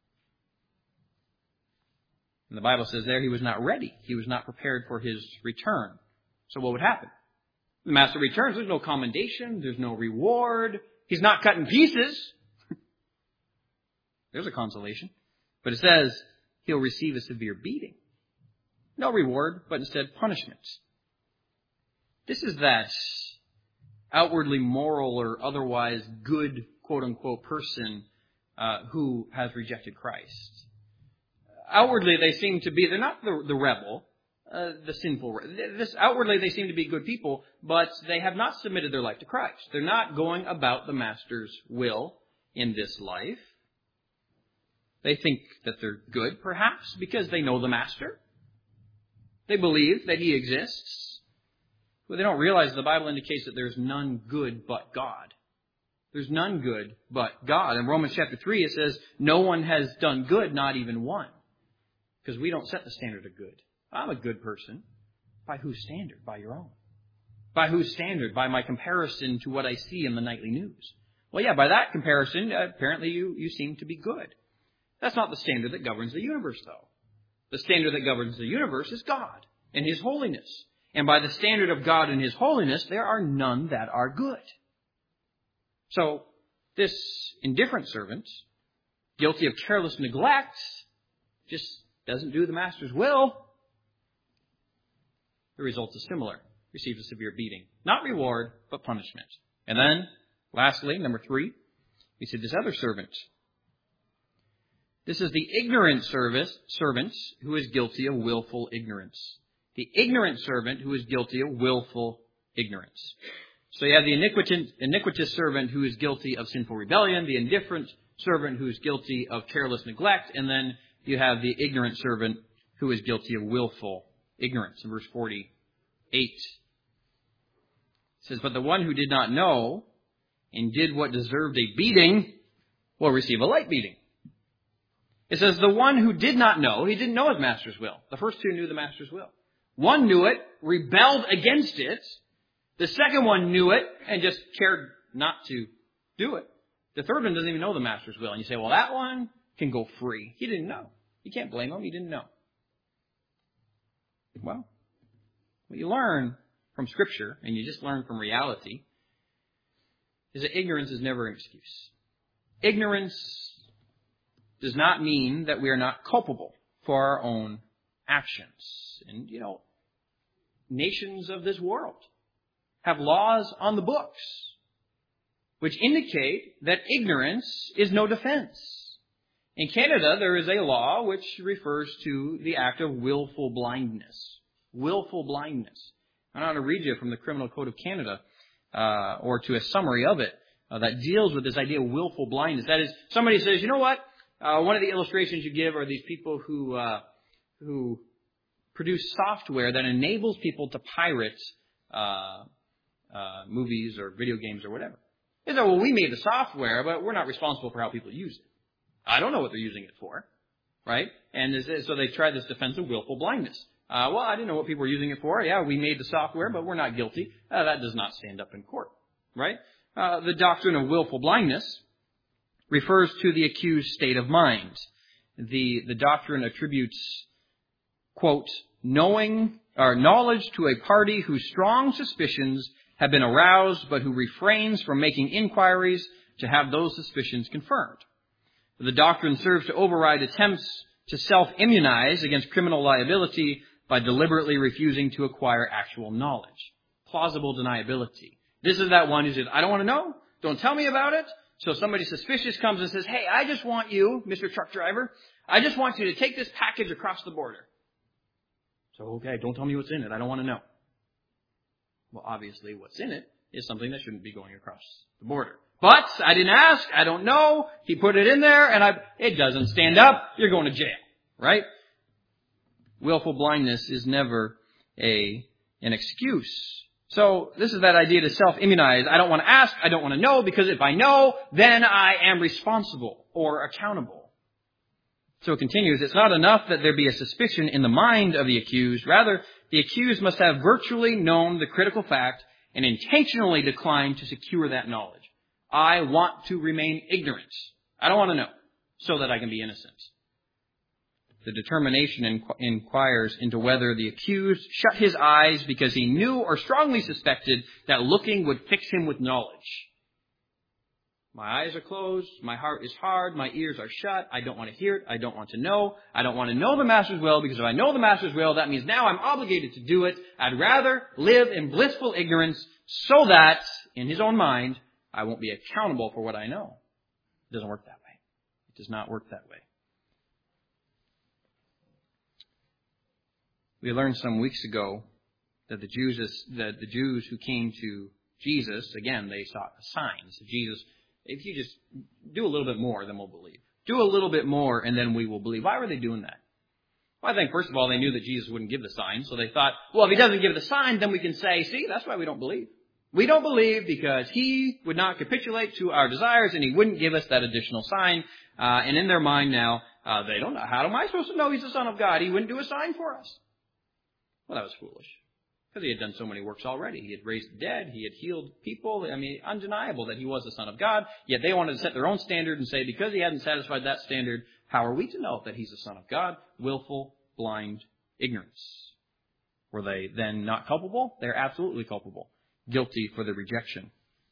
And the Bible says there he was not ready. He was not prepared for his return. So what would happen? The master returns. There's no commendation. There's no reward. He's not cut in pieces. There's a consolation. But it says he'll receive a severe beating. No reward, but instead punishment. This is that outwardly moral or otherwise good, quote-unquote, person uh, who has rejected Christ. Outwardly, they seem to be, they're not the, the rebel, uh, the sinful. This, outwardly, they seem to be good people, but they have not submitted their life to Christ. They're not going about the Master's will in this life. They think that they're good, perhaps, because they know the Master. They believe that He exists. But they don't realize the Bible indicates that there's none good but God. There's none good but God. In Romans chapter three, it says, no one has done good, not even one. Because we don't set the standard of good. I'm a good person. By whose standard? By your own. By whose standard? By my comparison to what I see in the nightly news. Well, yeah, by that comparison, apparently you, you seem to be good. That's not the standard that governs the universe, though. The standard that governs the universe is God and His holiness. And by the standard of God and His holiness, there are none that are good. So, this indifferent servant, guilty of careless neglect, just doesn't do the Master's will. The result is similar. Receives a severe beating. Not reward, but punishment. And then, lastly, number three, we see this other servant. This is the ignorant service, servant who is guilty of willful ignorance. The ignorant servant who is guilty of willful ignorance. So you have the iniquitous, iniquitous servant who is guilty of sinful rebellion, the indifferent servant who is guilty of careless neglect, and then you have the ignorant servant who is guilty of willful ignorance. In verse forty-eight, it says, "But the one who did not know and did what deserved a beating will receive a light beating." It says, the one who did not know, he didn't know his master's will. The first two knew the master's will. One knew it, rebelled against it. The second one knew it and just cared not to do it. The third one doesn't even know the master's will. And you say, well, that one can go free. He didn't know. You can't blame him. He didn't know. Well, what you learn from Scripture, and you just learn from reality, is that ignorance is never an excuse. Ignorance does not mean that we are not culpable for our own actions. And, you know, nations of this world have laws on the books which indicate that ignorance is no defense. In Canada, there is a law which refers to the act of willful blindness. Willful blindness. I want to read you from the Criminal Code of Canada, uh, or to a summary of it, uh, that deals with this idea of willful blindness. That is, somebody says, you know what? Uh, one of the illustrations you give are these people who uh, who produce software that enables people to pirate uh, uh, movies or video games or whatever. They say, well, we made the software, but we're not responsible for how people use it. I don't know what they're using it for, right? And this, so they try this defense of willful blindness. Uh, well, I didn't know what people were using it for. Yeah, we made the software, but we're not guilty. Uh, that does not stand up in court, right? Uh, the doctrine of willful blindness refers to the accuseded state of mind. The, the doctrine attributes, quote, knowing or knowledge to a party whose strong suspicions have been aroused, but who refrains from making inquiries to have those suspicions confirmed. The doctrine serves to override attempts to self-immunize against criminal liability by deliberately refusing to acquire actual knowledge. Plausible deniability. This is that one who says, I don't want to know. Don't tell me about it. So somebody suspicious comes and says, hey, I just want you, Mister Truck Driver, I just want you to take this package across the border. So, okay, don't tell me what's in it. I don't want to know. Well, obviously what's in it is something that shouldn't be going across the border. But I didn't ask. I don't know. He put it in there and I, it doesn't stand up. You're going to jail, right? Willful blindness is never a, an excuse. So this is that idea to self-immunize. I don't want to ask. I don't want to know, because if I know, then I am responsible or accountable. So it continues. It's not enough that there be a suspicion in the mind of the accused. Rather, the accused must have virtually known the critical fact and intentionally declined to secure that knowledge. I want to remain ignorant. I don't want to know, so that I can be innocent. The determination inquires into whether the accused shut his eyes because he knew or strongly suspected that looking would fix him with knowledge. My eyes are closed. My heart is hard. My ears are shut. I don't want to hear it. I don't want to know. I don't want to know the Master's will, because if I know the Master's will, that means now I'm obligated to do it. I'd rather live in blissful ignorance so that, in his own mind, I won't be accountable for what I know. It doesn't work that way. It does not work that way. We learned some weeks ago that the Jews, that the Jews who came to Jesus, again, they sought signs. Jesus, if you just do a little bit more, then we'll believe. Do a little bit more, and then we will believe. Why were they doing that? Well, I think, first of all, they knew that Jesus wouldn't give the sign, so they thought, well, if he doesn't give the sign, then we can say, see, that's why we don't believe. We don't believe because he would not capitulate to our desires, and he wouldn't give us that additional sign. Uh, and in their mind now, uh, they don't know. How am I supposed to know he's the Son of God? He wouldn't do a sign for us. Well, that was foolish, because he had done so many works already. He had raised the dead. He had healed people. I mean, undeniable that he was the Son of God. Yet they wanted to set their own standard and say, because he hadn't satisfied that standard, how are we to know that he's the Son of God? Willful, blind ignorance. Were they then not culpable? They're absolutely culpable. Guilty for the rejection.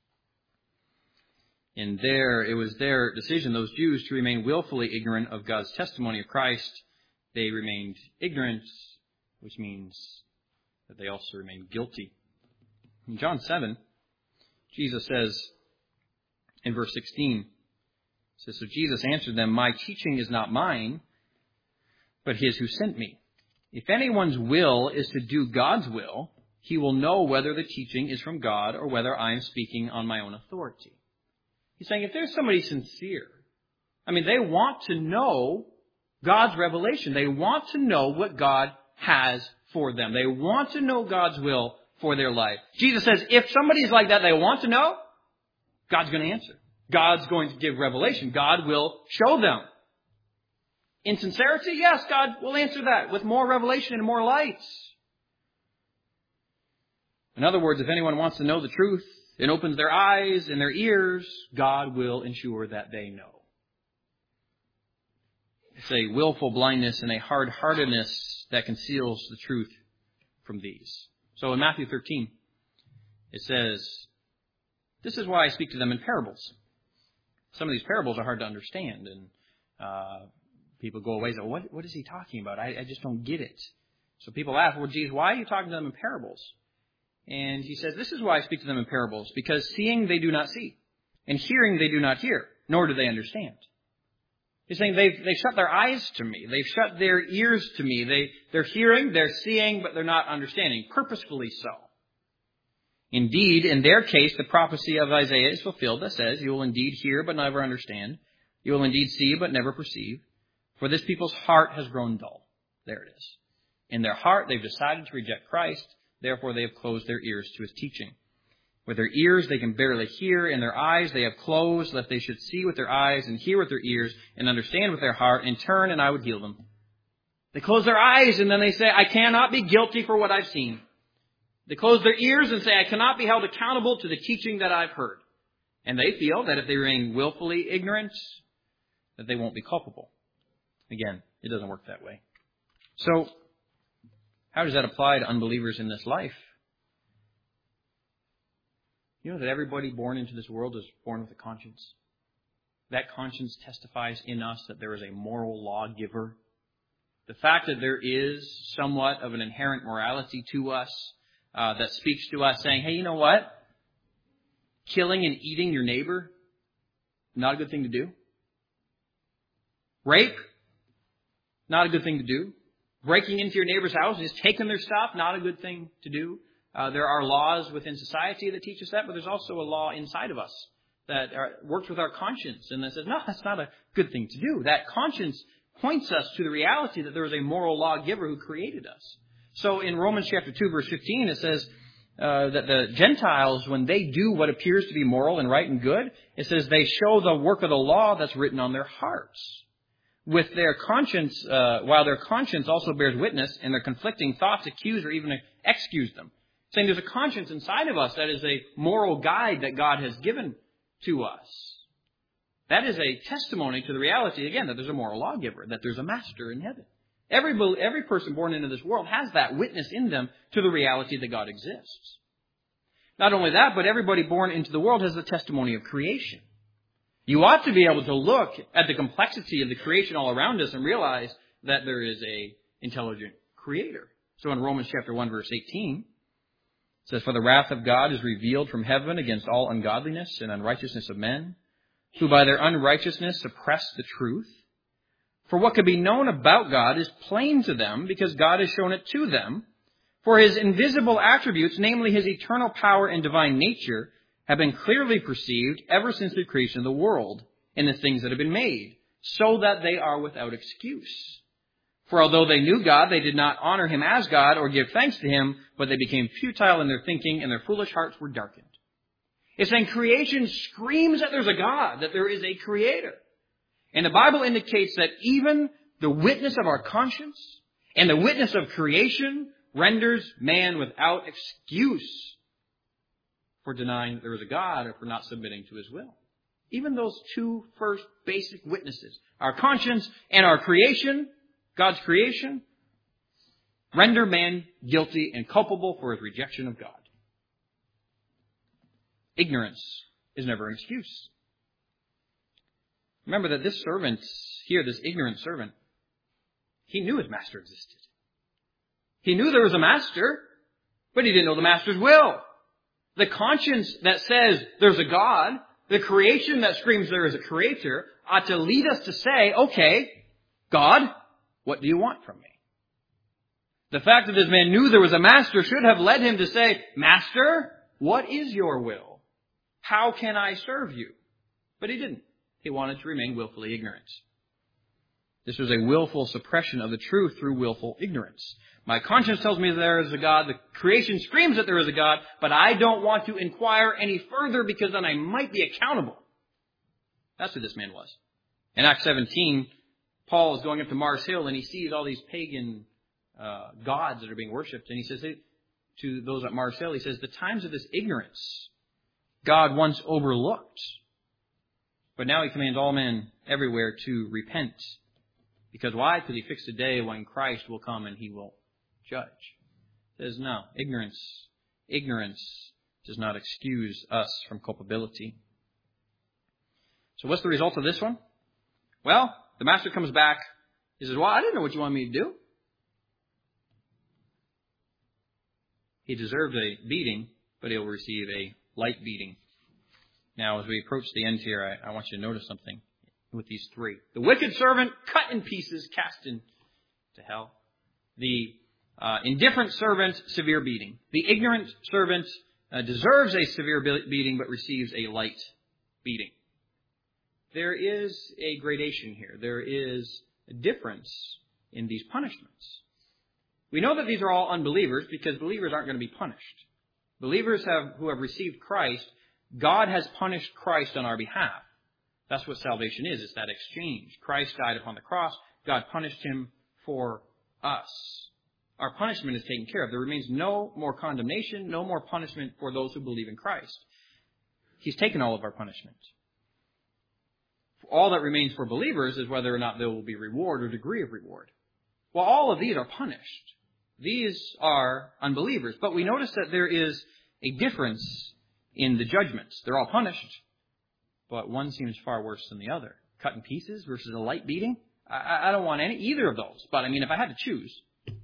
And there, it was their decision, those Jews, to remain willfully ignorant of God's testimony of Christ. They remained ignorant, which means that they also remain guilty. In John seven, Jesus says in verse sixteen, says, so Jesus answered them, my teaching is not mine, but his who sent me. If anyone's will is to do God's will, he will know whether the teaching is from God or whether I am speaking on my own authority. He's saying if there's somebody sincere, I mean, they want to know God's revelation. They want to know what God has for them. They want to know God's will for their life. Jesus says if somebody's like that, they want to know, God's going to answer. God's going to give revelation. God will show them. In sincerity, yes, God will answer that with more revelation and more light. In other words, if anyone wants to know the truth and opens their eyes and their ears, God will ensure that they know. It's a willful blindness and a hard-heartedness that conceals the truth from these. So in Matthew thirteen, it says, this is why I speak to them in parables. Some of these parables are hard to understand, and uh, people go away and say, what, what is he talking about? I, I just don't get it. So people ask, well, Jesus, why are you talking to them in parables? And he says, this is why I speak to them in parables, because seeing they do not see, and hearing they do not hear, nor do they understand. He's saying they've, they've shut their eyes to me. They've shut their ears to me. They, they're hearing, they're seeing, but they're not understanding, purposefully so. Indeed, in their case, the prophecy of Isaiah is fulfilled that says, you will indeed hear but never understand. You will indeed see but never perceive. For this people's heart has grown dull. There it is. In their heart, they've decided to reject Christ. Therefore, they have closed their ears to his teaching. With their ears, they can barely hear. In their eyes, they have closed, lest they should see with their eyes and hear with their ears and understand with their heart and turn, and I would heal them. They close their eyes, and then they say, I cannot be guilty for what I've seen. They close their ears and say, I cannot be held accountable to the teaching that I've heard. And they feel that if they remain willfully ignorant, that they won't be culpable. Again, it doesn't work that way. So, how does that apply to unbelievers in this life? You know that everybody born into this world is born with a conscience. That conscience testifies in us that there is a moral lawgiver. The fact that there is somewhat of an inherent morality to us uh, that speaks to us saying, hey, you know what? Killing and eating your neighbor, not a good thing to do. Rape, not a good thing to do. Breaking into your neighbor's house and just taking their stuff, not a good thing to do. Uh, there are laws within society that teach us that, but there's also a law inside of us that are, works with our conscience and that says, no, that's not a good thing to do. That conscience points us to the reality that there is a moral lawgiver who created us. So in Romans chapter two, verse fifteen, it says uh, that the Gentiles, when they do what appears to be moral and right and good, it says they show the work of the law that's written on their hearts. With their conscience, uh, while their conscience also bears witness, and their conflicting thoughts accuse or even excuse them. Saying there's a conscience inside of us that is a moral guide that God has given to us. That is a testimony to the reality, again, that there's a moral lawgiver, that there's a master in heaven. Every, every person born into this world has that witness in them to the reality that God exists. Not only that, but everybody born into the world has the testimony of creation. You ought to be able to look at the complexity of the creation all around us and realize that there is a intelligent creator. So in Romans chapter one, verse eighteen, it says, for the wrath of God is revealed from heaven against all ungodliness and unrighteousness of men, who by their unrighteousness suppress the truth. For what could be known about God is plain to them, because God has shown it to them. For his invisible attributes, namely his eternal power and divine nature, have been clearly perceived ever since the creation of the world in the things that have been made, so that they are without excuse. For although they knew God, they did not honor him as God or give thanks to him, but they became futile in their thinking, and their foolish hearts were darkened. It's saying creation screams that there's a God, that there is a creator. And the Bible indicates that even the witness of our conscience and the witness of creation renders man without excuse for denying that there is a God or for not submitting to his will. Even those two first basic witnesses, our conscience and our creation, God's creation, render man guilty and culpable for his rejection of God. Ignorance is never an excuse. Remember that this servant here, this ignorant servant, he knew his master existed. He knew there was a master, but he didn't know the master's will. The conscience that says there's a God, the creation that screams there is a creator, ought to lead us to say, okay, God, what do you want from me? The fact that this man knew there was a master should have led him to say, Master, what is your will? How can I serve you? But he didn't. He wanted to remain willfully ignorant. This was a willful suppression of the truth through willful ignorance. My conscience tells me that there is a God. The creation screams that there is a God, but I don't want to inquire any further because then I might be accountable. That's who this man was. In Acts seventeen, Paul is going up to Mars Hill and he sees all these pagan uh, gods that are being worshipped. And he says to those at Mars Hill, he says, the times of this ignorance God once overlooked. But now he commands all men everywhere to repent. Because why? Because he fixed a day when Christ will come and he will judge. He says, no, ignorance, ignorance does not excuse us from culpability. So what's the result of this one? Well, the master comes back. He says, well, I didn't know what you wanted me to do. He deserved a beating, but he'll receive a light beating. Now, as we approach the end here, I, I want you to notice something with these three. The wicked servant, cut in pieces, cast into hell. The uh, indifferent servant, severe beating. The ignorant servant uh, deserves a severe beating, but receives a light beating. There is a gradation here. There is a difference in these punishments. We know that these are all unbelievers because believers aren't going to be punished. Believers have who have received Christ, God has punished Christ on our behalf. That's what salvation is. It's that exchange. Christ died upon the cross. God punished him for us. Our punishment is taken care of. There remains no more condemnation, no more punishment for those who believe in Christ. He's taken all of our punishment. All that remains for believers is whether or not there will be reward or degree of reward. Well, all of these are punished. These are unbelievers. But we notice that there is a difference in the judgments. They're all punished, but one seems far worse than the other. Cut in pieces versus a light beating. I, I don't want any either of those. But I mean, if I had to choose.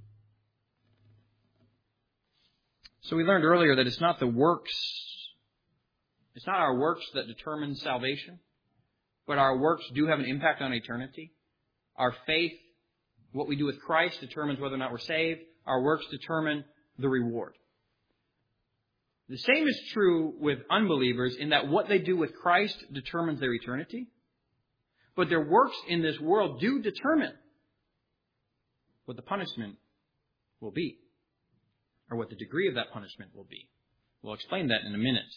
So we learned earlier that it's not the works, it's not our works that determine salvation, but our works do have an impact on eternity. Our faith, what we do with Christ, determines whether or not we're saved. Our works determine the reward. The same is true with unbelievers in that what they do with Christ determines their eternity. But their works in this world do determine what the punishment will be, or what the degree of that punishment will be. We'll explain that in a minute.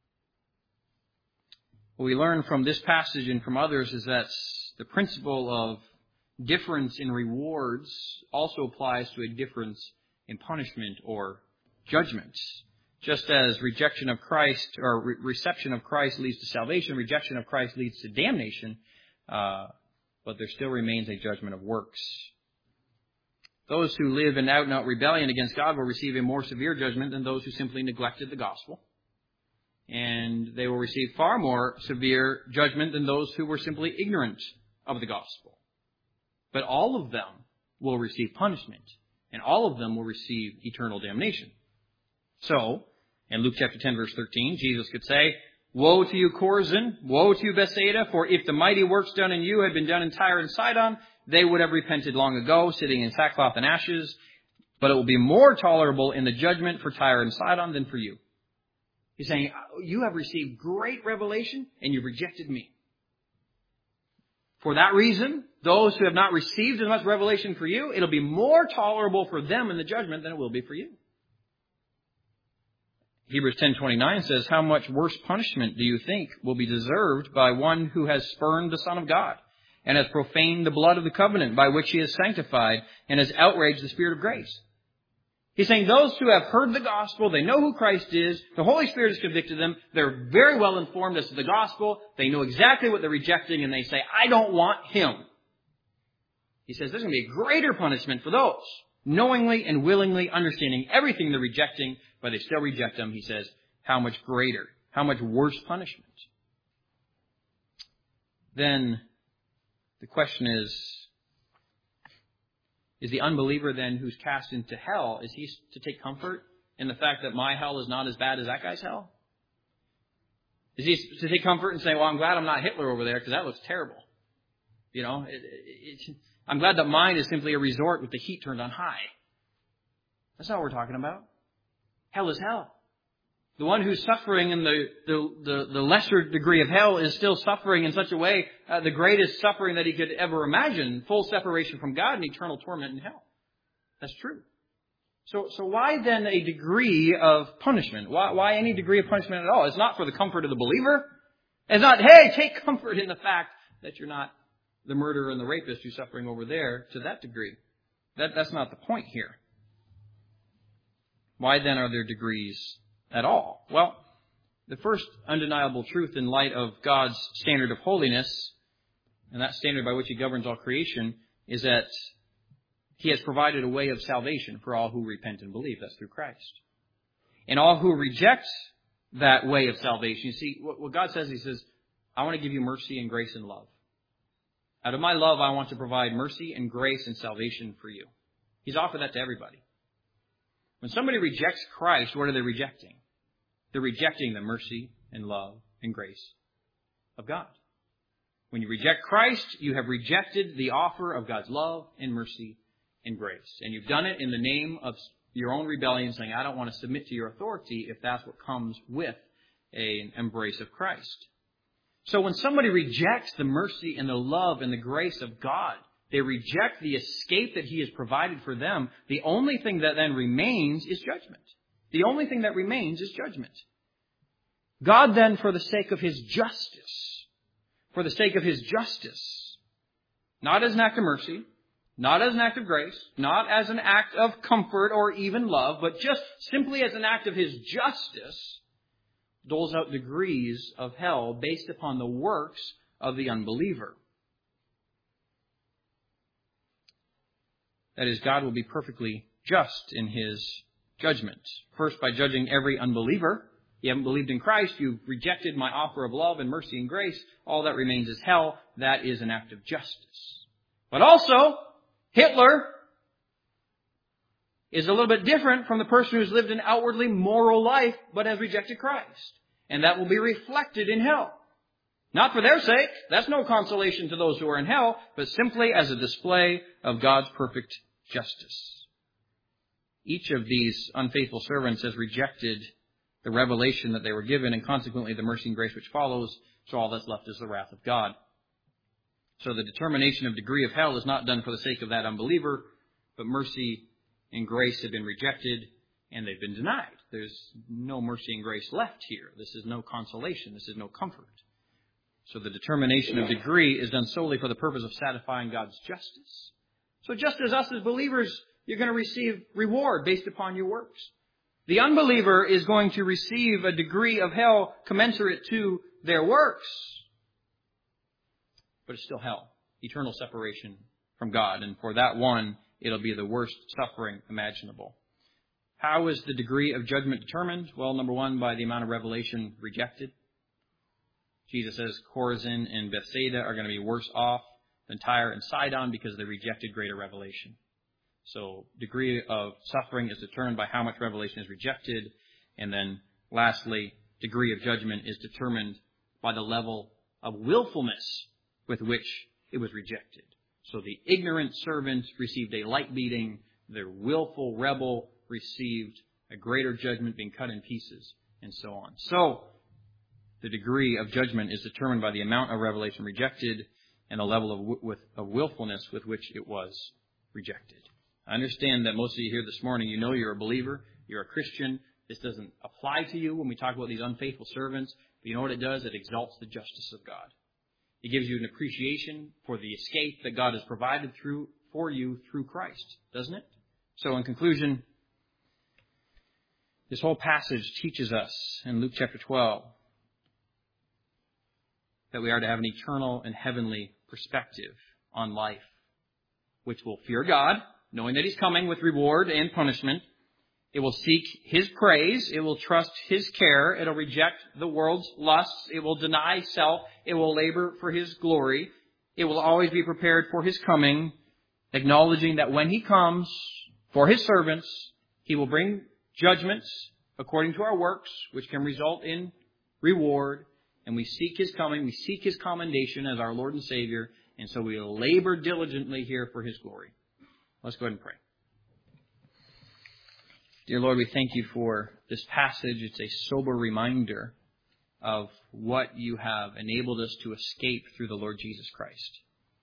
What we learn from this passage and from others is that the principle of difference in rewards also applies to a difference in punishment or judgments. Just as rejection of Christ or re- reception of Christ leads to salvation, rejection of Christ leads to damnation, uh, but there still remains a judgment of works. Those who live in out and out rebellion against God will receive a more severe judgment than those who simply neglected the gospel. And they will receive far more severe judgment than those who were simply ignorant of the gospel. But all of them will receive punishment, and all of them will receive eternal damnation. So, in Luke chapter ten, verse thirteen, Jesus could say, Woe to you, Chorazin! Woe to you, Bethsaida! For if the mighty works done in you had been done in Tyre and Sidon, they would have repented long ago, sitting in sackcloth and ashes. But it will be more tolerable in the judgment for Tyre and Sidon than for you. He's saying, you have received great revelation, and you've rejected me. For that reason, those who have not received as much revelation for you, it'll be more tolerable for them in the judgment than it will be for you. Hebrews ten twenty-nine says, How much worse punishment do you think will be deserved by one who has spurned the Son of God and has profaned the blood of the covenant by which he is sanctified and has outraged the Spirit of grace? He's saying those who have heard the gospel, they know who Christ is, the Holy Spirit has convicted them, they're very well informed as to the gospel, they know exactly what they're rejecting, and they say, I don't want him. He says there's going to be a greater punishment for those, knowingly and willingly understanding everything they're rejecting, but they still reject him. He says, how much greater, how much worse punishment? Then the question is, Is the unbeliever then who's cast into hell, is he to take comfort in the fact that my hell is not as bad as that guy's hell? Is he to take comfort and say, well, I'm glad I'm not Hitler over there because that looks terrible? You know, it, it, it, I'm glad that mine is simply a resort with the heat turned on high. That's not what we're talking about. Hell is hell. The one who's suffering in the, the, the, the lesser degree of hell is still suffering in such a way, uh, the greatest suffering that he could ever imagine, full separation from God and eternal torment in hell. That's true. So, so why then a degree of punishment? Why, why any degree of punishment at all? It's not for the comfort of the believer. It's not, hey, take comfort in the fact that you're not the murderer and the rapist who's suffering over there to that degree. That, that's not the point here. Why then are there degrees at all? Well, the first undeniable truth in light of God's standard of holiness, and that standard by which He governs all creation, is that He has provided a way of salvation for all who repent and believe. That's through Christ. And all who reject that way of salvation, you see, what God says, He says, I want to give you mercy and grace and love. Out of my love, I want to provide mercy and grace and salvation for you. He's offered that to everybody. When somebody rejects Christ, what are they rejecting? They're rejecting the mercy and love and grace of God. When you reject Christ, you have rejected the offer of God's love and mercy and grace. And you've done it in the name of your own rebellion, saying, I don't want to submit to your authority if that's what comes with an embrace of Christ. So when somebody rejects the mercy and the love and the grace of God, they reject the escape that He has provided for them. The only thing that then remains is judgment. The only thing that remains is judgment. God then, for the sake of His justice, for the sake of His justice, not as an act of mercy, not as an act of grace, not as an act of comfort or even love, but just simply as an act of His justice, doles out degrees of hell based upon the works of the unbeliever. That is, God will be perfectly just in His judgment. First, by judging every unbeliever. You haven't believed in Christ. You've rejected my offer of love and mercy and grace. All that remains is hell. That is an act of justice. But also, Hitler is a little bit different from the person who's lived an outwardly moral life but has rejected Christ. And that will be reflected in hell. Not for their sake. That's no consolation to those who are in hell, but simply as a display of God's perfect justice. Each of these unfaithful servants has rejected the revelation that they were given, and consequently the mercy and grace which follows, so all that's left is the wrath of God. So the determination of degree of hell is not done for the sake of that unbeliever, but mercy and grace have been rejected and they've been denied. There's no mercy and grace left here. This is no consolation. This is no comfort. So the determination of degree is done solely for the purpose of satisfying God's justice. So just as us as believers, you're going to receive reward based upon your works. The unbeliever is going to receive a degree of hell commensurate to their works. But it's still hell. Eternal separation from God. And for that one, it'll be the worst suffering imaginable. How is the degree of judgment determined? Well, number one, by the amount of revelation rejected. Jesus says Chorazin and Bethsaida are going to be worse off than Tyre and Sidon because they rejected greater revelation. So degree of suffering is determined by how much revelation is rejected. And then lastly, degree of judgment is determined by the level of willfulness with which it was rejected. So the ignorant servant received a light beating. The willful rebel received a greater judgment, being cut in pieces, and so on. So the degree of judgment is determined by the amount of revelation rejected and the level of, w- with, of willfulness with which it was rejected. I understand that most of you here this morning, you know you're a believer, you're a Christian. This doesn't apply to you when we talk about these unfaithful servants. But you know what it does? It exalts the justice of God. It gives you an appreciation for the escape that God has provided through for you through Christ, doesn't it? So in conclusion, this whole passage teaches us in Luke chapter twelve that we are to have an eternal and heavenly perspective on life, which will fear God, knowing that He's coming with reward and punishment. It will seek His praise. It will trust His care. It will reject the world's lusts. It will deny self. It will labor for His glory. It will always be prepared for His coming, acknowledging that when He comes for His servants, He will bring judgments according to our works, which can result in reward. And we seek His coming. We seek His commendation as our Lord and Savior. And so we labor diligently here for His glory. Let's go ahead and pray. Dear Lord, we thank You for this passage. It's a sober reminder of what You have enabled us to escape through the Lord Jesus Christ.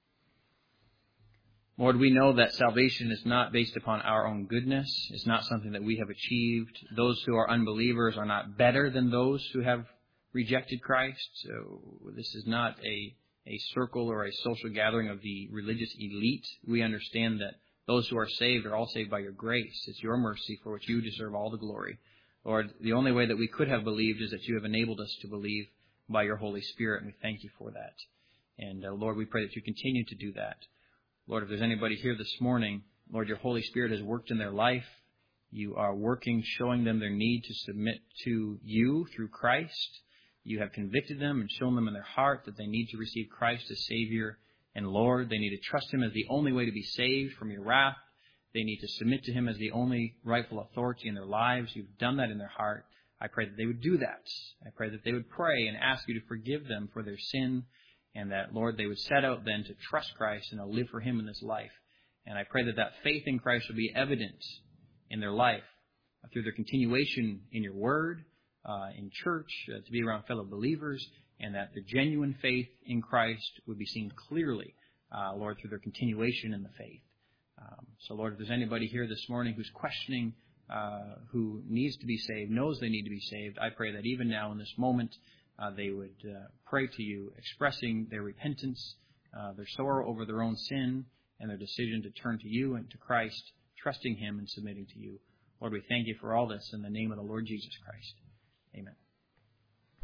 Lord, we know that salvation is not based upon our own goodness. It's not something that we have achieved. Those who are unbelievers are not better than those who have rejected Christ. So this is not a, a circle or a social gathering of the religious elite. We understand that those who are saved are all saved by Your grace. It's Your mercy for which You deserve all the glory. Lord, the only way that we could have believed is that You have enabled us to believe by Your Holy Spirit, and we thank You for that. And uh, Lord, we pray that You continue to do that. Lord, if there's anybody here this morning, Lord, Your Holy Spirit has worked in their life. You are working, showing them their need to submit to You through Christ. You have convicted them and shown them in their heart that they need to receive Christ as Savior and Lord. They need to trust Him as the only way to be saved from Your wrath. They need to submit to Him as the only rightful authority in their lives. You've done that in their heart. I pray that they would do that. I pray that they would pray and ask You to forgive them for their sin. And that, Lord, they would set out then to trust Christ and to live for Him in this life. And I pray that that faith in Christ will be evident in their life uh, through their continuation in Your Word, uh, in church, uh, to be around fellow believers, and that the genuine faith in Christ would be seen clearly, uh, Lord, through their continuation in the faith. Um, so, Lord, if there's anybody here this morning who's questioning, uh, who needs to be saved, knows they need to be saved, I pray that even now in this moment, Uh, they would uh, pray to You, expressing their repentance, uh, their sorrow over their own sin, and their decision to turn to You and to Christ, trusting Him and submitting to You. Lord, we thank You for all this in the name of the Lord Jesus Christ. Amen.